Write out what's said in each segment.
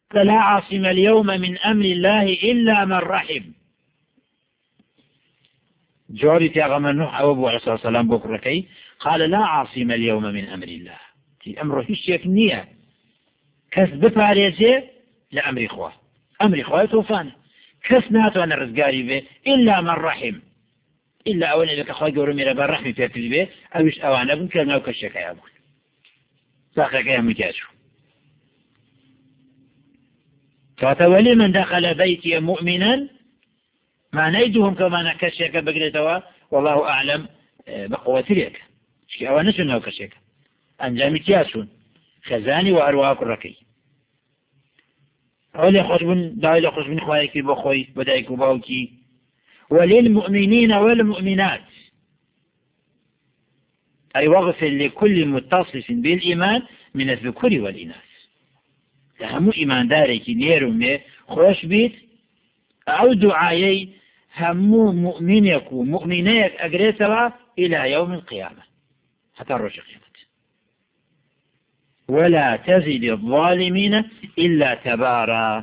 لا عاصم اليوم من أمر الله إلا من رحم. جوري تيغمر نوح أو أبو عليه الصلاة والسلام بكركي قال لا عاصم اليوم من أمر الله، أمره هيش نية كسب فاريزي لأمر إخوة، أمر إخوة توفان كسناتو أنا رزقاري به إلا من رحم، إلا أولا إذا كخوة قولوا ربا الرحم في به أوش أوانا بن كلمة وكشك يا أبو ساقك يا مجاشو. فتولي من دخل بيتي مؤمنا ما نيدهم كما نكشك بقريتوا والله أعلم بقوة ليك أولا سنة وكشك أنجام تياسون خزاني وأرواك الركي أولي خصبن دايل خصبن إخوائك بخوي بدايك وباوكي. وللمؤمنين والمؤمنات أي واغفر لكل متصف بالإيمان من الذكور والإناث. هم إيمان دارك نيرم خوش بيت أو دعايي هم مؤمنك ومؤمنيك أقريتها إلى يوم القيامة حتى الرجل قيامة. ولا تزد الظالمين إلا تبارا.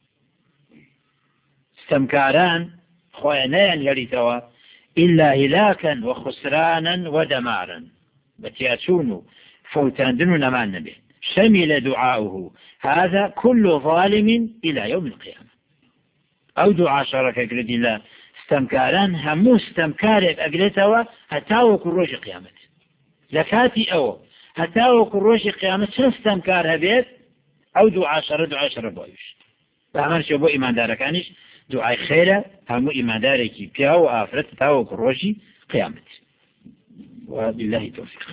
استمكاران خوانيان يريتوا إلا هلاكا وخسرانا ودمارا بتياتون فوتان دنو نمان به. شمل دعاؤه هذا كل ظالم إلى يوم القيامة. أو دعاء شرك قرد الله استمكاران همو استمكارك أقلتوا هتاو كروش قيامة لكاتي أو هتاو كروش قيامة استمكارها بيت أو دعاء شر بويش فهمان شبو إيمان دارك عنيش دعاء خيرة همو إيمان دارك بياو آفرت تاو كروش قيامة. وبالله توفيق.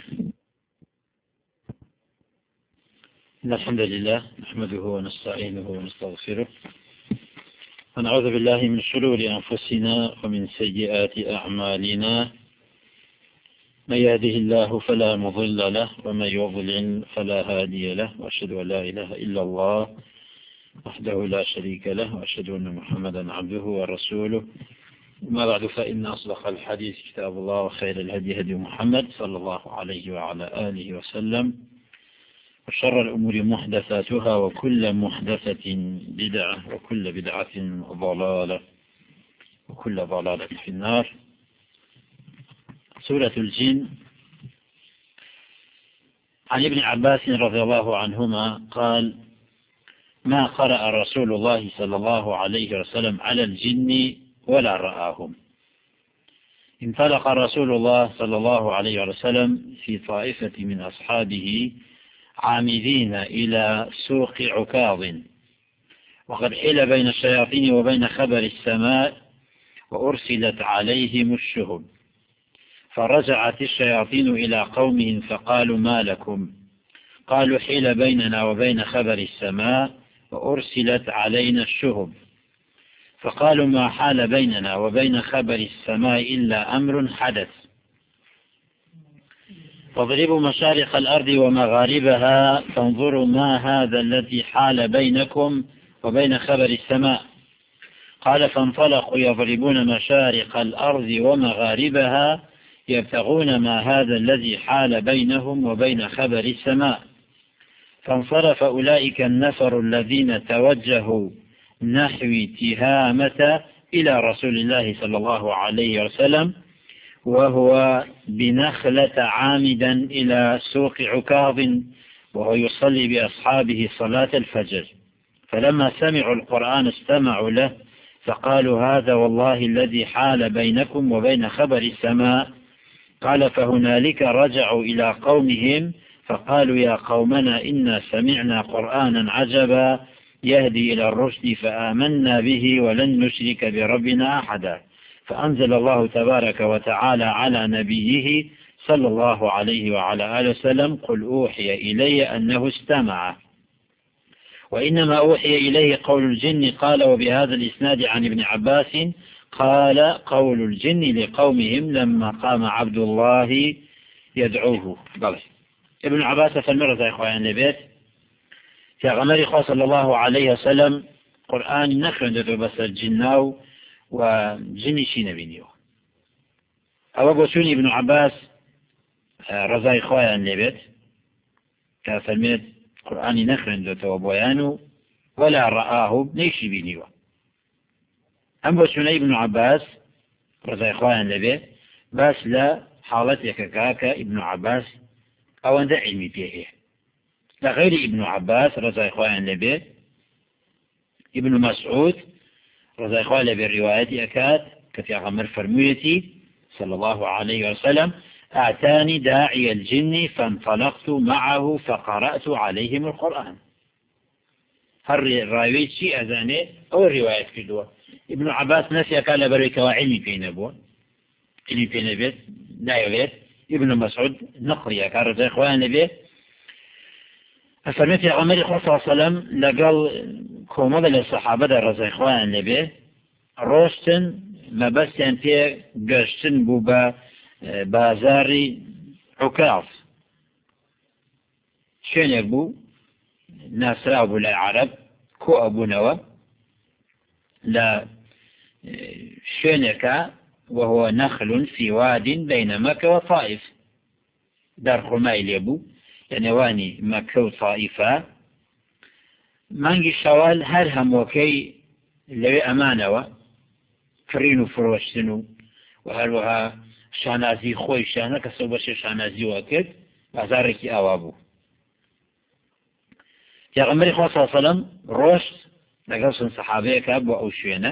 إن الحمد لله نحمده ونستعينه ونستغفره ونعوذ بالله من شرور أنفسنا ومن سيئات أعمالنا. من يهده الله فلا مضل له ومن يضلل فلا هادي له، وأشهد أن لا إله إلا الله وحده لا شريك له، وأشهد أن محمدا عبده ورسوله. ما بعد، فإن أصدق الحديث كتاب الله، وخير الهدي هدي محمد صلى الله عليه وعلى آله وسلم، وشر الأمور محدثاتها، وكل محدثة بدعة، وكل بدعة ضلالة، وكل ضلالة في النار. سورة الجن. عن ابن عباس رضي الله عنهما قال: ما قرأ رسول الله صلى الله عليه وسلم على الجن ولا رآهم. انطلق رسول الله صلى الله عليه وسلم في طائفة من أصحابه عامدين إلى سوق عكاظ، وقد حيل بين الشياطين وبين خبر السماء، وأرسلت عليهم الشهب. فرجعت الشياطين إلى قومهم فقالوا: ما لكم؟ قالوا: حيل بيننا وبين خبر السماء وأرسلت علينا الشهب. فقالوا: ما حال بيننا وبين خبر السماء إلا أمر حدث، فاضربوا مشارق الأرض ومغاربها فانظروا ما هذا الذي حال بينكم وبين خبر السماء. قال: فانطلقوا يضربون مشارق الأرض ومغاربها يبتغون ما هذا الذي حال بينهم وبين خبر السماء. فانصرف أولئك النفر الذين توجهوا نحو تهامة إلى رسول الله صلى الله عليه وسلم، وهو بنخلة عامدا إلى سوق عكاظ، وهو يصلي بأصحابه صلاة الفجر. فلما سمعوا القرآن استمعوا له، فقالوا: هذا والله الذي حال بينكم وبين خبر السماء. قال: فهنالك رجعوا إلى قومهم فقالوا: يا قومنا إنا سمعنا قرآنا عجبا يهدي إلى الرشد فآمنا به ولن نشرك بربنا أحدا. فأنزل الله تبارك وتعالى على نبيه صلى الله عليه وعلى آله وسلم: قل أوحي إلي أنه استمع، وإنما أوحي إليه قول الجن. قال: وبهذا الإسناد عن ابن عباس قال: قول الجن لقومهم لما قام عبد الله يدعوه. بلى. ابن عباس فالمرة يا إخوان البيت في غمر صلى الله عليه وسلم قرآن نخرج بس الجناو وجني شين بينيو. أو سوني ابن عباس رضاي إخوان البيت كفالميت قرآن نخرج وبيانو ولا رآه نيشي بنيوه. أم بسنة ابن عباس رضي إخوان لبه بس لا حالتك كاكا ابن عباس أو أن علمي فيه لغير ابن عباس رضي إخوان لبه ابن مسعود رضي إخوان لبه رواية أكاد كفي غمر فرميتي صلى الله عليه وسلم أعتاني داعي الجن فانطلقت معه فقرأت عليهم القرآن. هل راوي شيء أذاني أو الرواية كدوة ابن عباس نسي قال بريك وعلمي في نبوة علمي في نبيت لا يبيت ابن مسعود نقرية كارت إخوان نبيه أفرميت يا عمر صلى الله عليه وسلم لقال كومضة للصحابة رضي إخوان نبيه روشتن ما بس ينتهي قشتن بوبا بازاري عكاظ شين يقبو ناس رابو للعرب كو أبو نوى لا شينك وهو نخل في واد بين مكة وطائف دار خمايل يبو يعني واني مكة وطائفة مانجي شوال هر هم وكي لوي أمانة كرينو فروشتنو وهروها شانازي خوي شانا كسوبش شانازي وكد بازارك أوابو يا غمري صلى الله عليه وسلم روشت لقصن صحابيك أبو أو شوينة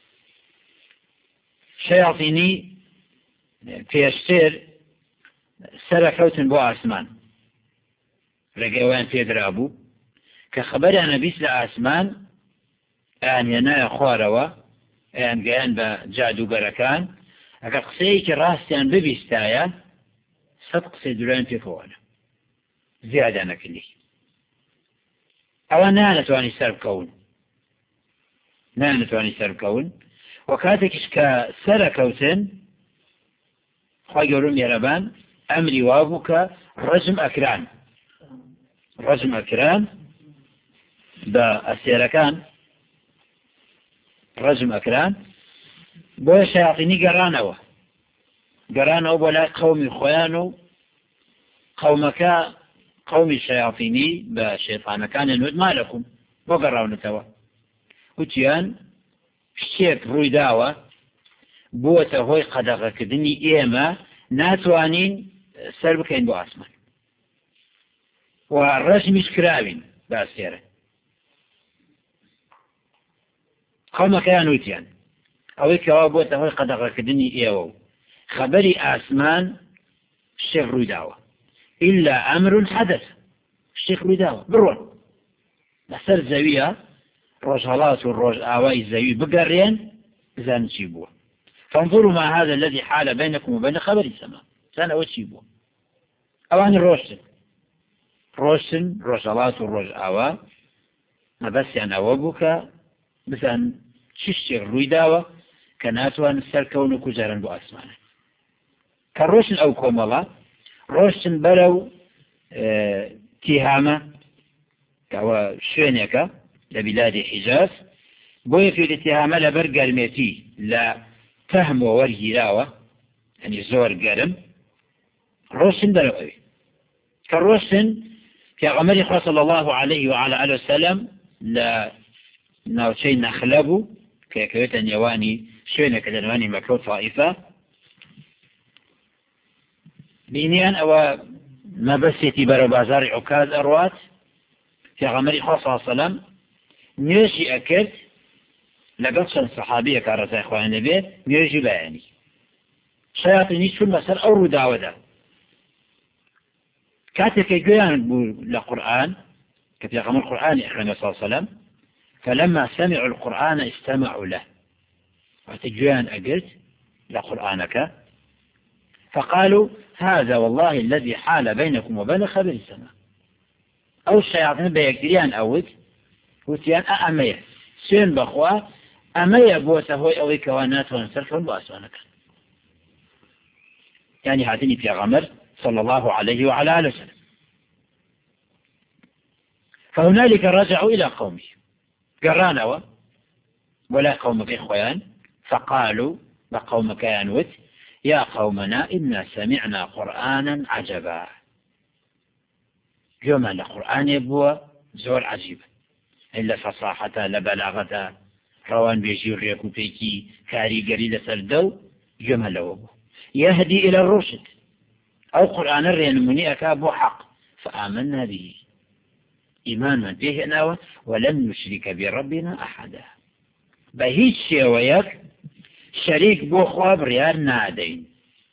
شياطيني في الشير سركوتن بو آسمان رقيوان في درابو كخبر أنا بيس لآسمان أن ينايا خواروا أن قيان بجادو بركان أكا قصيك راستيان ببيستايا صدق سيدولان في فوانا زيادة أنا كلي أو نانتواني سرب كون نانتواني سرب كون وكاتكش كسركوتن خواهي قولون يربان أمري وابوك رجم أكران رجم أكران بأسيركان رجم أكران بو شياطيني قرانوا بولا قومي خوانو قومك قومي الشياطيني بشيطان كان ينود مالكم بو قراونا توا وتيان شتێک ڕوویداوە بۆتە هۆی قەدەغەکردنی ئێمە ناتوانین سەر بکەین بۆ ئاسمان و ڕەشمیش کراوین باسێرە قەومەکەیان وتیان ئەوەی کەوا بۆتە هۆی قەدەغەکردنی ئێوە و خەبەری ئاسمان شتێک ڕوویداوە إلا أمر حدث شتێک ڕوویداوە بڕۆن لەسەر زەویە ڕۆژهەڵات و ڕۆژ ئاوای زەوی بگەڕێن بزانن چی بووە فانظروا ما هذا الذي حال بينكم وبين خبر السماء زان ئەوە چی بووە ئەوانی ڕۆشتن ڕۆژهەڵات و ڕۆژ ئاوا مەبەستیان ئەوە بوو کە بزان چی شتێک ڕوویداوە کە ناتوانن سەرکەون و کوژارن بۆ ئاسمانە کە ڕۆشتن ئەو کۆمەڵە ڕۆشتن بەرەو تیهامە کەوە شوێنێکە لبلاد حجاز بوي في الاتهام لبر قرميتي لا فهم وورهلاوة يعني زور قرم روسن بلوئي كالروسن في غمر صلى الله عليه وعلى آله وسلم لا ناوشين نخلبو كيكويتا يواني شوينة كدنواني مكروت طائفة بإنيان أو ما بسيتي برو بازار عكاز أروات في غمر صلى الله عليه وسلم نيجي أكد لقصة صحابية كارثة إخوان النبي نيجي بياني شياطيني شو المسأل أو رداوة كاتك يجيان للقرآن كتب يقام القرآن إخوان صلى الله عليه وسلم فلما سمعوا القرآن استمعوا له وتجيان أقلت لقرآنك فقالوا هذا والله الذي حال بينكم وبين خبر السماء أو الشياطين بيكتريان أود وتيان أمية سين بخوا أمية بوته هوي أوي كوانات ونسرفون بأسوانك يعني هاتني في غمر صلى الله عليه وعلى آله وسلم فهنالك رجعوا إلى قومه قرانوا ولا قومك إخوان فقالوا بقومك ينوت يا قومنا إنا سمعنا قرآنا عجبا جمع القرآن يبوى زور عجيب إلا فصاحة لبلاغة روان بيجي الريكو بيكي كاريقري لسردو جمله يهدي إلى الرشد أو قرآن الرينموني أكابو حق فآمنا به إيمانا به ناوى ولم نشرك بربنا أحدا بهيج شيويك شريك بو خواب ريال نادين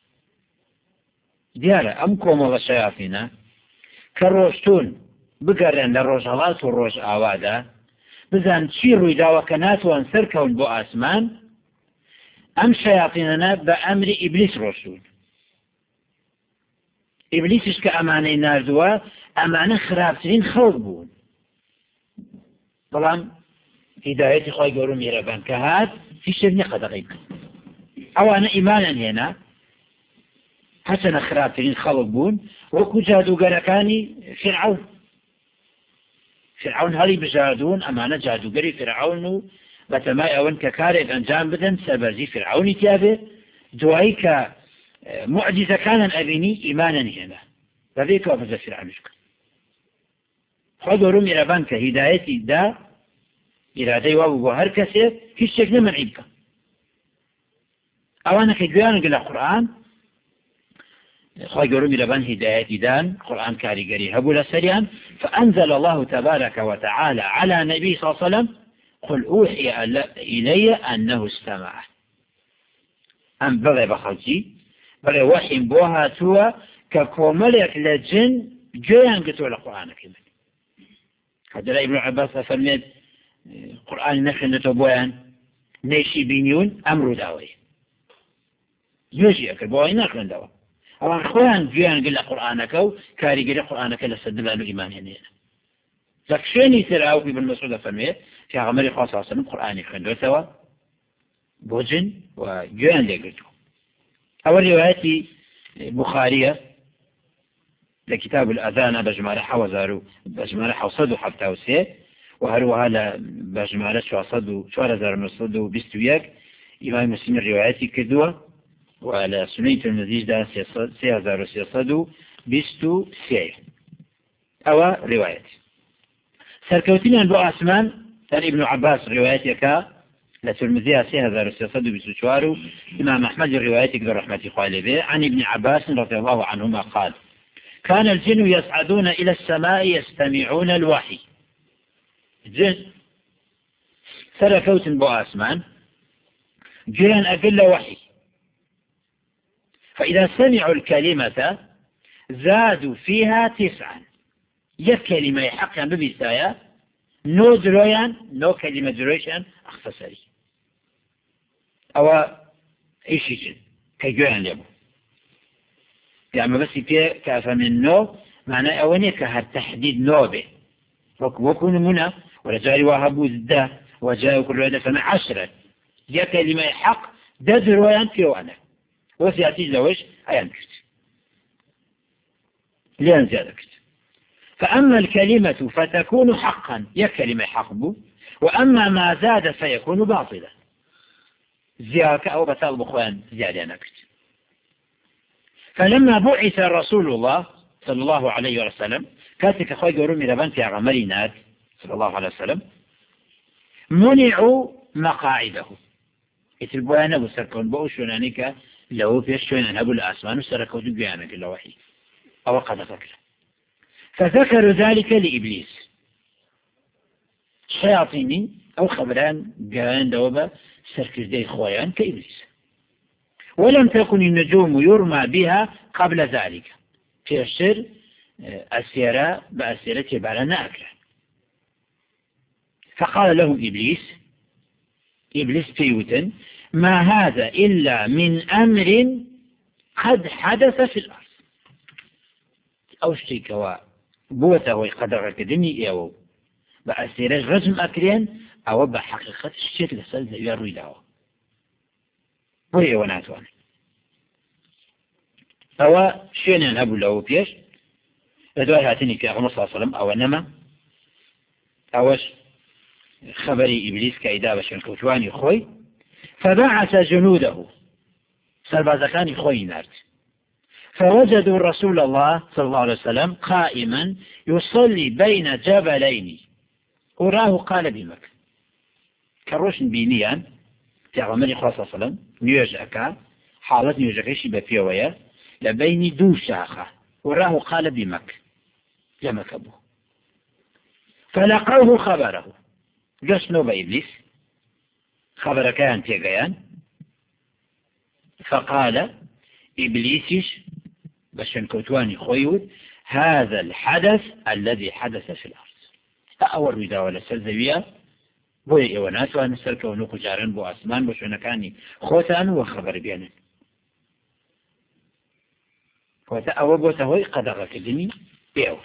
ديارة أمكم وغشياطنا كالروشتون بقرن للرجالات والروج آوادا بزان تشيروا إذا وكاناتوا أنسركون بو آسمان أم شياطيننا بأمر إبليس رسول إبليسش كأمانة ناردوا أمانة خرابترين خلق بون طبعا هدايتي خواهي قولوا ميرابان كهات في شبني قد غيب أو أنا إيمانا هنا حسن خرابترين خلق بون وكو جادو قركاني فرعون هلي بجادون أمانة جادو قري فرعون بتماي أون ككارب أنجام بدن سبرزي فرعوني تابه دعيك معجزة كان أبيني إيمانا هنا فذيك وفز فرعون شكرا خذوا رمي ربانك هدايتي دا إرادي وابو هر كسير هيش شكل من عيبك أوانا كجوان قل القرآن خذوا رمي ربان هدايتي دان قرآن كاري قري هبولا سريعا فأنزل الله تبارك وتعالى على نبي صلى الله عليه وسلم قل أوحي إلي أنه استمع أم بغي بخلتي بغي وحي بوها توا ككوملك لجن جيان قتوا القرآن كمان هذا لا ابن عباس فرميت قرآن نخن تبويان نيشي بينيون أمرو داوي يجي أكل بوهي نخن داوي أولا خوان جيان قل قرآنك كاري قل قرآنك لسدل له إيمان هنا لكشيني سرعوا في ابن مسعود فرميت في عمر خاصة صلى الله عليه وسلم قرآن يخن سوا بوجن وجيان لقلتو أول رواية بخارية لكتاب الأذان بجمارة وزارو بجمارة وصدو حتى وسيه وهروها لبجمارة شوار زار مصدو بستوياك إمام مسلم الرواياتي كدوة وعلى سنية المزيج دا سيهزار سيصدو بستو سيه أو روايات سركوتين أنبو أسمان تان ابن عباس رواياتك لترمذيها سيهزار سيصدو بستو شوارو إمام أحمد الرواياتك ذو رحمة خالبه عن ابن عباس رضي الله عنهما قال كان الجن يصعدون إلى السماء يستمعون الوحي جن سركوت بو أسمان جن أقل وحي فإذا سمعوا الكلمة زادوا فيها 9 كلمة حقا ببسايا نو درويان نو كلمة درويشان أختصري أو إيشي جن كجوان لبو يعني بس في كافمن نو معناه أولي كهالتحديد نوبه وكون منا ورجال وهبوا زده وجاءوا كل واحد فمن 10 جاء كلمة حق دادر ويان في وانا وسيأتي لوش أيان كرت لأن زيادة كرت فأما الكلمة فتكون حقا يا كلمة حق بو وأما ما زاد فيكون باطلا زيادة أو بطال بخوان زيادة أنا كرت فلما بعث رسول الله صلى الله عليه وسلم كاتك أخوي قولوا ميرابان في عملينات صلى الله عليه وسلم منعوا مقاعده يتلبوانا وسركون بأوشونانيك لو فيشون أبو الأسمان وسركوا تبيانك اللوحي أو قد فكر فذكروا ذلك لإبليس شياطيني أو خبران قان دوبا سركز دي خويان كإبليس ولم تكن النجوم يرمى بها قبل ذلك في السر السيرة بأسيرة بعلنا أكلا فقال لهم إبليس بيوتا ما هذا إلا من أمر قد حدث في الأرض أو شيء بوته ويقدر كدني أو بأسيرة رجم أكلين أو بحقيقة الشيء لسل يروي له وهي وناتوان أو شيئا أبو له بيش لدوال هاتني كأغنى صلى الله عليه وسلم أو نما أوش خبري إبليس كإدابة شنكوتواني خوي فبعث جنوده سربازكاني خوي نارت فوجدوا رسول الله صلى الله عليه وسلم قائما يصلي بين جبلين وراه قال بمكة كروشن بينيان في عمر خاصة صلى نيوجك حالة نيوجكيش بفيوية لبين دو شاخة وراه قال بمكة يمكبه فلقوه خبره قسنوا بإبليس خبر كان تيغيان فقال إبليسش بشن كوتواني خويود هذا الحدث الذي حدث في الأرض أول ودا ولا سلزوية بوي إيوانات وأنا سلكة ونوكو جارن بو أسمان بو شونكاني خوتان وخبر بيانا خوتا أول بو تهوي قدغة كدني بيور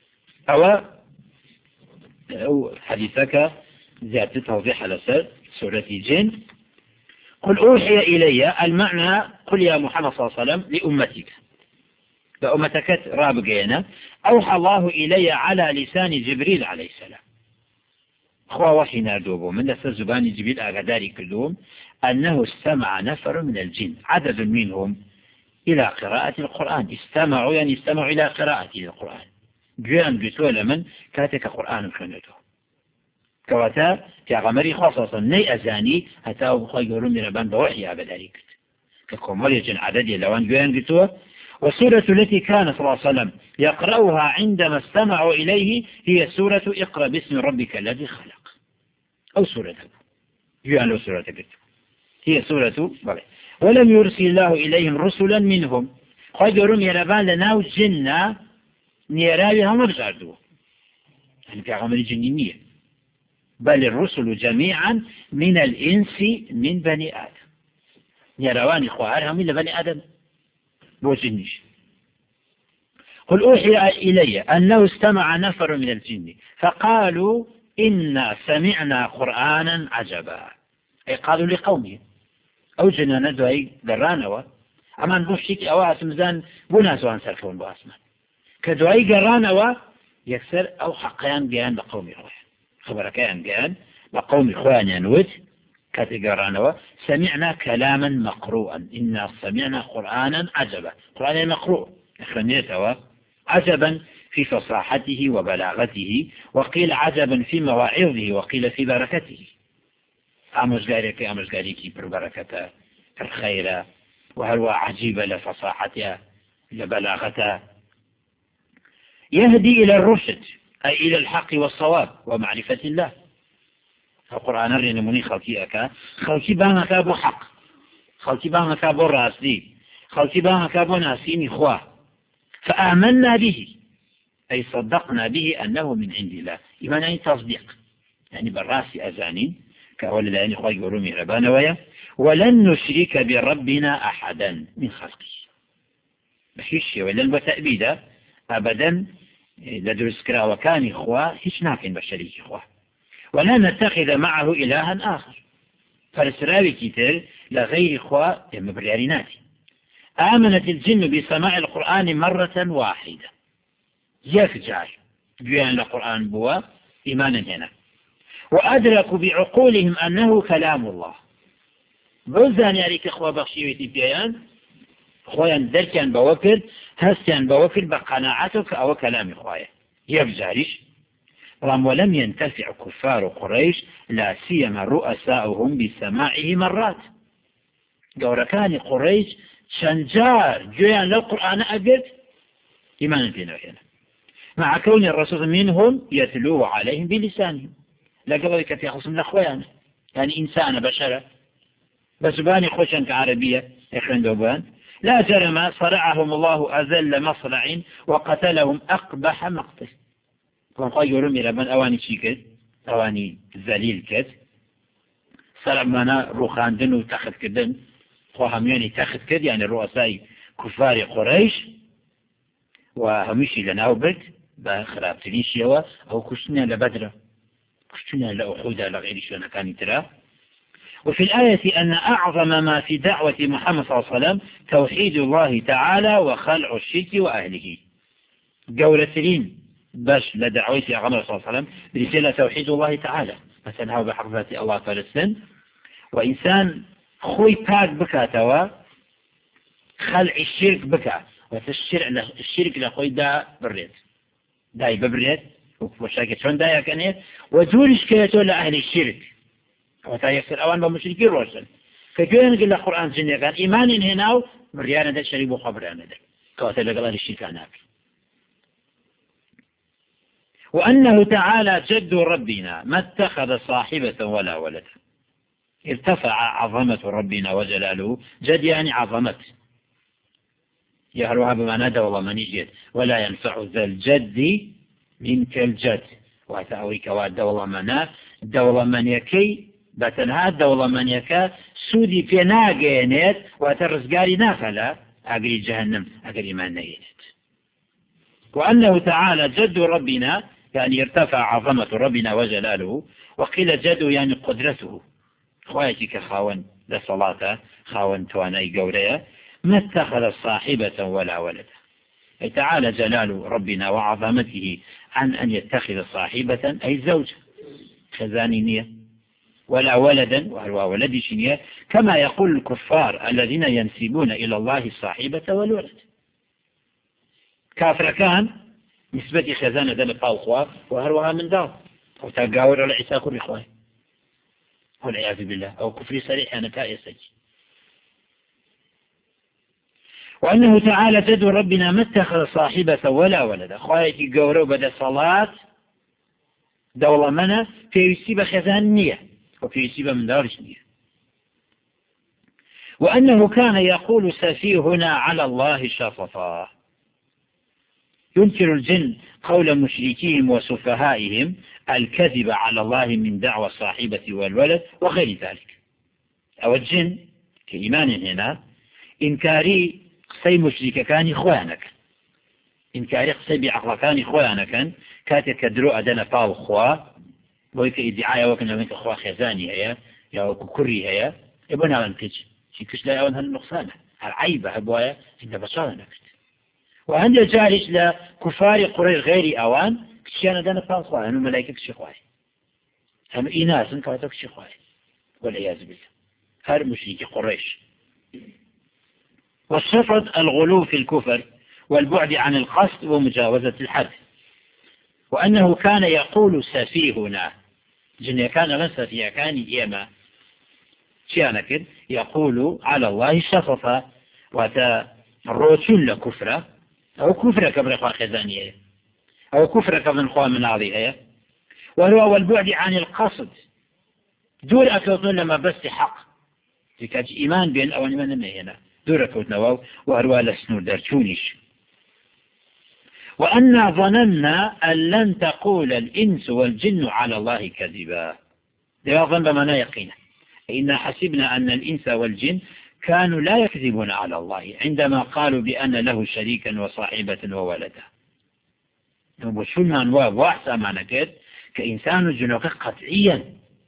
أو حديثك زيادة توضيح على سورة الجن قل أوحي إلي المعنى قل يا محمد صلى الله عليه وسلم لأمتك فأمتك رابقين أوحى الله إلي على لسان جبريل عليه السلام خوا وحي نادوبو من لسر زبان جبريل أغداري كلهم أنه استمع نفر من الجن عدد منهم إلى قراءة القرآن استمعوا يعني استمعوا إلى قراءة القرآن جوان قلتوا لمن كاتك قرآن كنته كواتا كغمري خاصة ني أزاني حتى أبخوا يقولون من ربان بوحي أبداليك ككمال يجن عددي لوان جوان قلتوا والسورة التي كان صلى الله عليه وسلم يقرأها عندما استمعوا إليه هي سورة اقرأ باسم ربك الذي خلق أو سورة جوان لو سورة قلت هي سورة بلي. ولم يرسل الله إليهم رسلا منهم قدروا من ربان لناو جنة نيراوي هم بزاردوا يعني كغمري جنينية بل الرسل جميعا من الإنس من بني آدم نيراواني خوارهم إلا بني آدم بوجنش قل أوحي إلي أنه استمع نفر من الجن فقالوا إنا سمعنا قرآنا عجبا أي قالوا لقومهم أو جنا ندعي درانوا أما نبوشيك أواها سمزان بناسوان سرفون باسمان كدعي قرانوا يكسر أو حقيان جيان بقوم روح خبركيان جيان بقوم إخوان ينوت كاتقرانوا سمعنا كلاما مقروءا إنا سمعنا قرآنا عجبا قرآن مقروء إخوانيتوا عجبا في فصاحته وبلاغته وقيل عجبا في مواعظه وقيل في بركته أمش قاريكي بربركته الخير وهو عجيب لفصاحته لبلاغته يهدي إلى الرشد أي إلى الحق والصواب ومعرفة الله القرآن الرنموني خلقي بانا كابو حق خلقي بانا كابو راسدي خلقي بانا كابو ناسين إخوة فآمنا به أي صدقنا به أنه من عند الله إيمان يعني تصديق يعني بالراس أزاني كأول الآن إخوة يقولون مهربان ويا ولن نشرك بربنا أحدا من خلقه بحيش ولن وتأبيدا أبدا لدرس كرا وكان إخوة هيش نافين بشريك إخوة ولا نتخذ معه إلها آخر فالسراوي كتير لغير إخوة مبرياريناتي آمنت الجن بسماع القرآن مرة واحدة يفجع بيان القرآن بوا إيمانا هنا وأدركوا بعقولهم أنه كلام الله بوزان ياريك إخوة بخشيوتي بيان إخوة دركان بوكر هستان بوكر بقناعتك أو كلام إخوة يفجعش ولم ينتفع كفار قريش لا سيما رؤساؤهم بسماعه مرات قوركان قريش شنجار جويان للقرآن أبد إيمانا بينا هنا مع كون الرسول منهم يتلو عليهم بلسانهم لا قبل في خصم الأخوان يعني إنسان بشرة بس باني خوشا كعربية إخوان دوبان لا جرم صرعهم الله أذل مصرع وقتلهم أقبح مقتل فنقول يرمي لمن أواني شيكت أواني ذليل كت صرع منا روخاندن وتاخد كدن خوهم يعني تاخد كد يعني رؤساء كفار قريش وهمشي لنا وبرد بخرابتني شيوا أو كشنا لبدرة كشنا لأخوذة لغير شونا كان ترى وفي الآية أن أعظم ما في دعوة محمد صلى الله عليه وسلم توحيد الله تعالى وخلع الشرك وأهله قولتين باش لدعوتي أغمر صلى الله عليه وسلم برسالة توحيد الله تعالى مثلا هو بحرفات الله فلسطين وإنسان خوي باك بكاتوا خلع الشرك بكا الشرك لخوي دا بريد داي ببريد وشاكت شون دايا كانت وجورش كيتو لأهل الشرك وتا يكسر أوان بمشركين روشن كجوين قل القرآن جنيا كان إيمان هنا مريانا دا شريب وخبرانا دا كواتل لقل أهل الشرك عناك وأنه تعالى جد ربنا ما اتخذ صاحبة ولا ولدا ارتفع عظمة ربنا وجلاله جد يعني عظمت يهروها بمعنى دولة من يجد ولا ينفع ذا الجد منك الجد وتأويك دولة من يكي بتنها دولة من يكا سودي في ناقينيت وترزقاري نافلة أقري جهنم أقري ما نيت وأنه تعالى جد ربنا يعني ارتفع عظمة ربنا وجلاله وقيل جد يعني قدرته خواتك خاون لصلاة خاون تواني قوريا ما اتخذ صاحبة ولا ولدا أي تعالى جلال ربنا وعظمته عن أن يتخذ صاحبة أي زوجة خزانينية ولا ولدا وهو ولد شنية كما يقول الكفار الذين ينسبون إلى الله الصاحبة والولد كافر كان نسبة خزانة ذلك أخوة وهروها من دار وتقاور على عيسى كل إخوة والعياذ بالله أو كفر صريح نتائج وأنه تعالى جد ربنا ما اتخذ صاحبة ولا ولد أخواتي قوروا بدا صلاة دولة منا في يسيب خزانية وفي يسيب من دارش نية وأنه كان يقول سفيهنا على الله شططا ينكر الجن قول مشركيهم وسفهائهم الكذب على الله من دعوى الصاحبة والولد وغير ذلك أو الجن كإيمان هنا إنكاري قصي مشرك كان إخوانك إنكاري قصي بعقل كان إخوانك كاتك درو أدنا فاو خوا ويك إدعاء وكنا منك أخوة خزاني هيا يا كري هيا يبنى على الكج شكش لا يعون هالنقصان العيبة هبوايا إنت بصالنا وعند جالس لكفار قريش غير أوان كشيانا دانا فاو خوا هنو ملايكة كشي خواي هم إناس كواتك كشي خواي والعياذ بالله هر مشرك قريش والصفة الغلو في الكفر والبعد عن القصد ومجاوزة الحد وأنه كان يقول سفيهنا جن كان لن سفيه كان إيما شيانك يقول على الله شفصا وتروتل كفرة أو كفرة كبر خزانية أو كفرة كبر خوا من عضيها وهو والبعد عن القصد دور أكوتون لما بس حق ذكاج إيمان بين أو إيمان هنا دور أكوتون وهو لسنو درتونيش وأنا ظننا أن لن تقول الإنس والجن على الله كذبا ده ظن بمعنى يقينا إنا حسبنا أن الإنس والجن كانوا لا يكذبون على الله عندما قالوا بأن له شريكا وصاحبة وولدا وشو المعنى واحسا معنى كده كإنسان جنوك قطعيا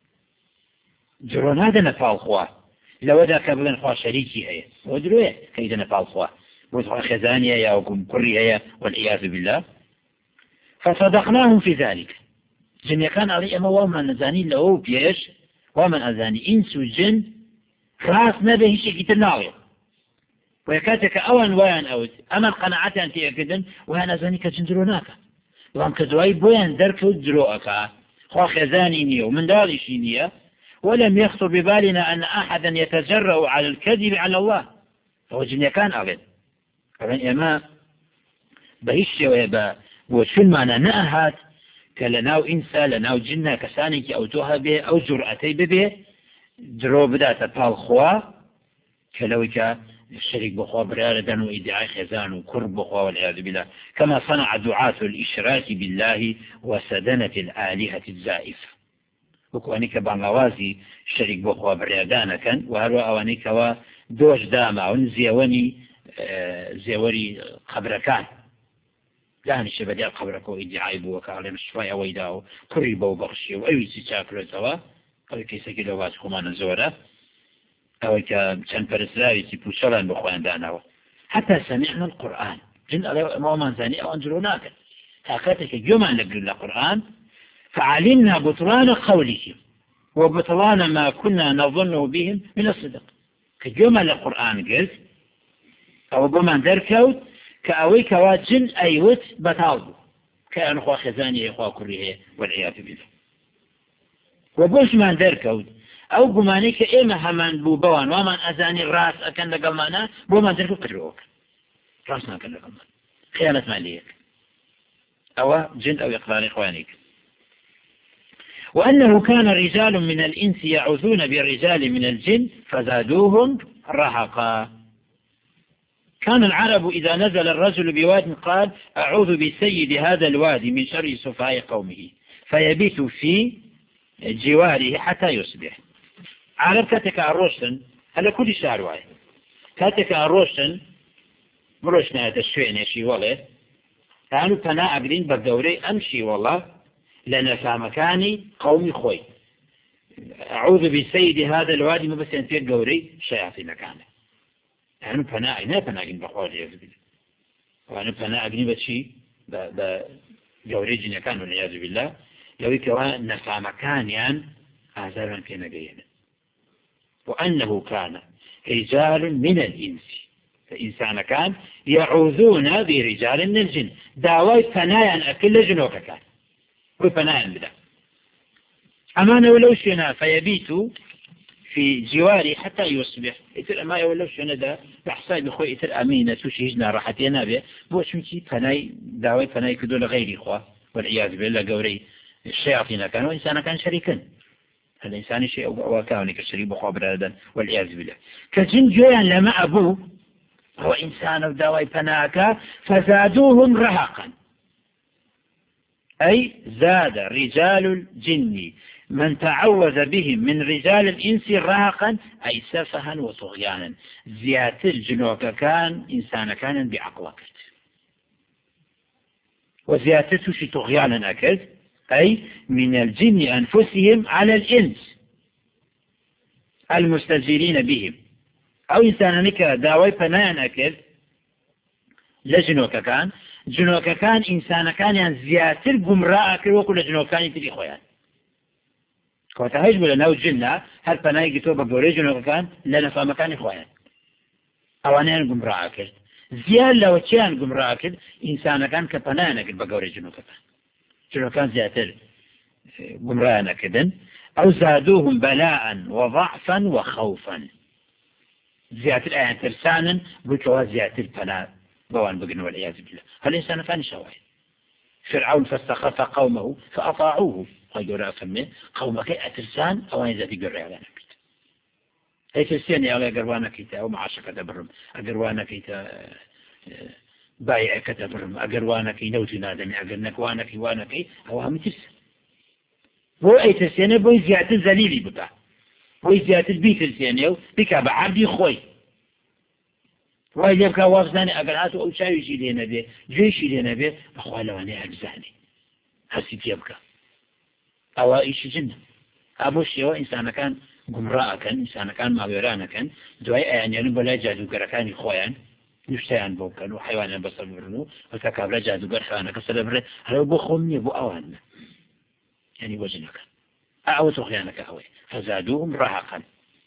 جرون هذا نفع الخواه لو ذاك بغن خواه شريكي هي ودروه كيدا نفع الخواه وضع خزانية يا وكم كرية والعياذ بالله فصدقناهم في ذلك جن كان علي أما وما نزاني له بيش وما نزاني إنس وجن خلاص نبه شيء كتناوي ويكاتك أوان ويان أوت أما القناعات أنت يكدن وها نزاني كجندروناك وهم كدواي بوين درك ودروك خوا خزاني نية ومن داري شينية ولم يخطر ببالنا أن أحدا يتجرأ على الكذب على الله فهو جن كان أغد فمن إما بهشي ويبا وشو المعنى نأهات كلناو إنسا لناو جنة كسانك أو توهبه أو جرأتي ببه درو بدأت تالخوا كلوك الشريك بخوا براردا وإدعاء خزان وكرب بخوا والعياذ بالله كما صنع دعاة الإشراك بالله وسدنة الآلهة الزائفة وكوانيك بانغوازي الشريك بخوا برادانا كان وهروا أوانيك ودوش داما ونزيوني زيوري قبركان لا نشبه ديال قبرك وإدعاء بوك على مشفايا ويداو قريبا وبخشي وأي سيشاكرو سوا أو كيسا كيلوات خمان زورا أو كان فرسلاوي سيبوشلان بخوان داناو حتى سمعنا القرآن جن مومان ثاني أو أنجلوناك هكذا جمع نقل القرآن فعلمنا بطلان قولهم وبطلان ما كنا نظنه بهم من الصدق كجمع القرآن قلت أو بمان دركوت كأوي كواجن أيوت بطالبو كان أخوة خزاني أخوة كره والعياذ بالله. وبوش من ذركود أو قمانيك إما همان بوبوان ومن أزاني الراس أكن لقمانا بومن ذركود قدروك راسنا أكن لقمان خيانة ماليك أو جن أو إقبال إخوانك. وأنه كان رجال من الإنس يعوذون بالرجال من الجن فزادوهم رهقا. كان العرب إذا نزل الرجل بواد قال أعوذ بسيد هذا الوادي من شر سفهاء قومه فيبيت في جواره حتى يصبح. عرب كاتك أروشن هلا كل شعر واي كاتك أروشن مروشنا هذا الشوين يشي والله كانوا تنا أقرين بالدوري أمشي والله لأن فمكاني قومي خوي أعوذ بسيد هذا الوادي ما بس ينتهي الجوري شياطين مكانه يعني فناء ما فناء بقول يزبل وأنا فناء بشي بجوري جن كانوا والعياذ بالله لو يكون نفع مكان يعني آثارا كنا جينا. وأنه كان رجال من الإنس فإنسان كان يعوذون برجال من الجن دعوة فناء أكل جنوك كان وفناء بدا أمانة ولو شنا فيبيت في جواري حتى يصبح إتر أما ولو شنا دا بحساب بخوي إتر أمينة تشيجنا راحتنا به بوش مشي فناي دعوة فناي كدول غيري إخوة والعياذ بالله قوري الشياطين كانوا إنسان كان شريكا الإنسان شيء وكاوني كشريك بخبر هذا والعياذ بالله كجن جويا لما أبوه هو إنسان ودعوة فناك فزادوهم رهقا أي زاد رجال الجن من تعوذ بهم من رجال الإنس رهقا أي سفها وطغيانا زيادة الجنوك كان إنسان كان بعقلك وزيادته شي طغيانا أكد أي من الجن أنفسهم على الإنس المستجيرين بهم أو إنسان نكا داوي فنان أكد لجنوك كان جنوك كان إنسان كان يعني زياتر قمراء أكل وكل جنوك كان يتلي خويان كوتا هجب لنا وجلنا هل فناي قتوبة قولي جنوك كان لنا فمكان خويان أوانيان قمراء أكل زيال لو كان قمراء أكل إنسان كان كفنان أكل بقولي جنوك كان جنوك كان زياتر قمراء أكدن أو زادوهم بلاء وضعفا وخوفا زياتر آيان ترسانا قلتوا زياتر فناء بوان بقنا والعياذ بالله هالإنسان فاني شواهد فرعون فاستخف قومه فأطاعوه قالوا لا أفهمه قومك أترسان أوان ذاتي قرر على نبيت أي ترسان يا الله أقروانا كيتا ومعاشك تبرم أقروانا كيتا بايع كتبرم أقروانا كي نوتي نادمي أقرنك وانا كي هو هم ترسان هو أي ترسان بوي زيادة الزليلي بقى بوي زيادة البيت ترسان بكا بعبدي خوي وإذا كان وافزاني أقرأته أو شاوي شي لينا به جيشي لينا به أخوة لواني أجزاني حسيت يبكى أو إيش جنة أبوش يو إنسان كان قمراء كان إنسان كان مغيران كان دعاء يعني نبلا جادو كركاني خوان يشتيان بوكان وحيوانا بصر مرنو وتكابلا جادو كرخانا كسلبر هلو بخمني بو أوان يعني وجنك أعوى تخيانك أوي فزادوهم رهقا.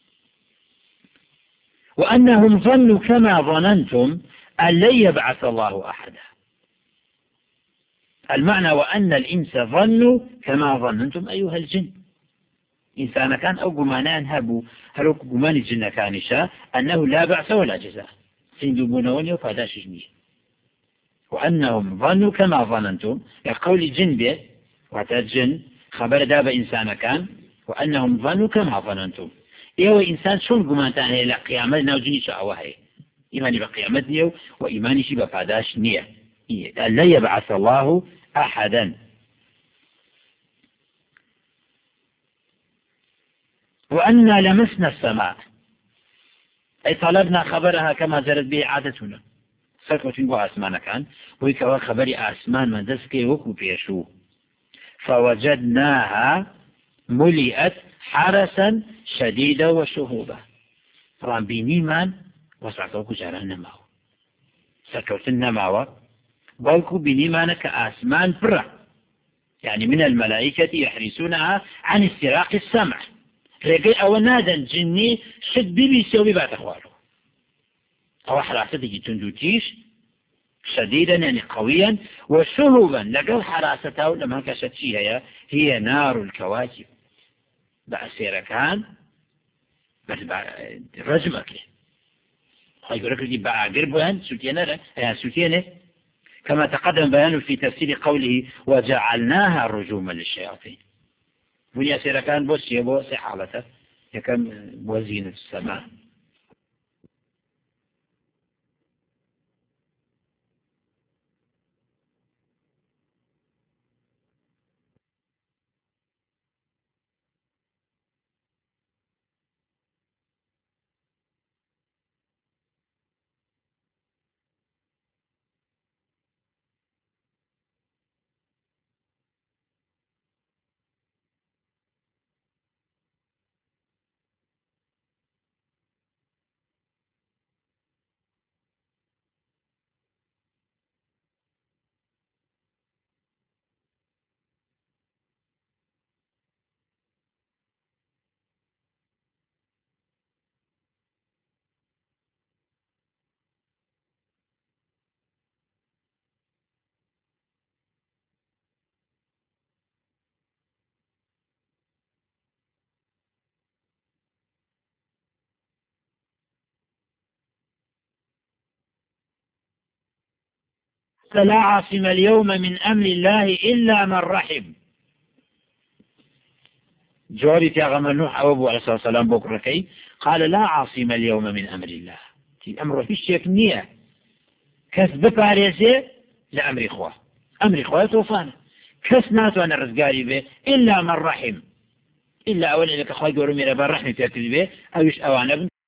وأنهم ظنوا كما ظننتم أن لن يبعث الله أحدا. المعنى وأن الإنس ظنوا كما ظننتم أيها الجن إنسان كان أو قمانان هبوا هلو قمان الجن كان شاء أنه لا بعث ولا جزاء سندبونوني وفاداش جميع. وأنهم ظنوا كما ظننتم يقول الجن به وتجن خبر داب إنسان كان وأنهم ظنوا كما ظننتم إيه إنسان شون قمانتان إلى قيامتنا وجني شعوه إيماني بقيامتنا وإيماني شبه فاداش نية لا يبعث الله أحدا. وأنا لمسنا السماء أي طلبنا خبرها كما جرت به عادتنا سكوت بها أسمان كان ويكوا خبري أسمان من دسكي وكو بيشو فوجدناها ملئت حرسا شديدا وشهوبا طبعا بنيمان وسعتوكو جاران نماو سكوت النماو بلكو بنيمان كأسمان برا يعني من الملائكة يحرسونها عن استراق السمع لكي أو نادا جني شد بيسوي بعد أخواره أو حراسته تندوتيش شديدا يعني قويا، وشهبا لقل حراسته لما كشتشيها هي نار الكواكب بأسير كان بس رجمك يقول لك بقى قربان سوتينه كما تقدم بيانه في تفسير قوله وجعلناها رجوما للشياطين. بني أسير كان بوس يبو حالته يكم وزين السماء. لا عاصم اليوم من أمر الله إلا من رحم. جوابي في أغمى نوح أو أبو عليه الصلاة والسلام بكركي قال لا عاصم اليوم من أمر الله، أمر فيش يكنية كسب فارسي لأمر إخوة، أمر إخوة توفانا كسنات وأنا رزقاري به إلا من رحم، إلا أولا لك أخوة قولوا من أبا الرحم تأكد به أو يش أوانا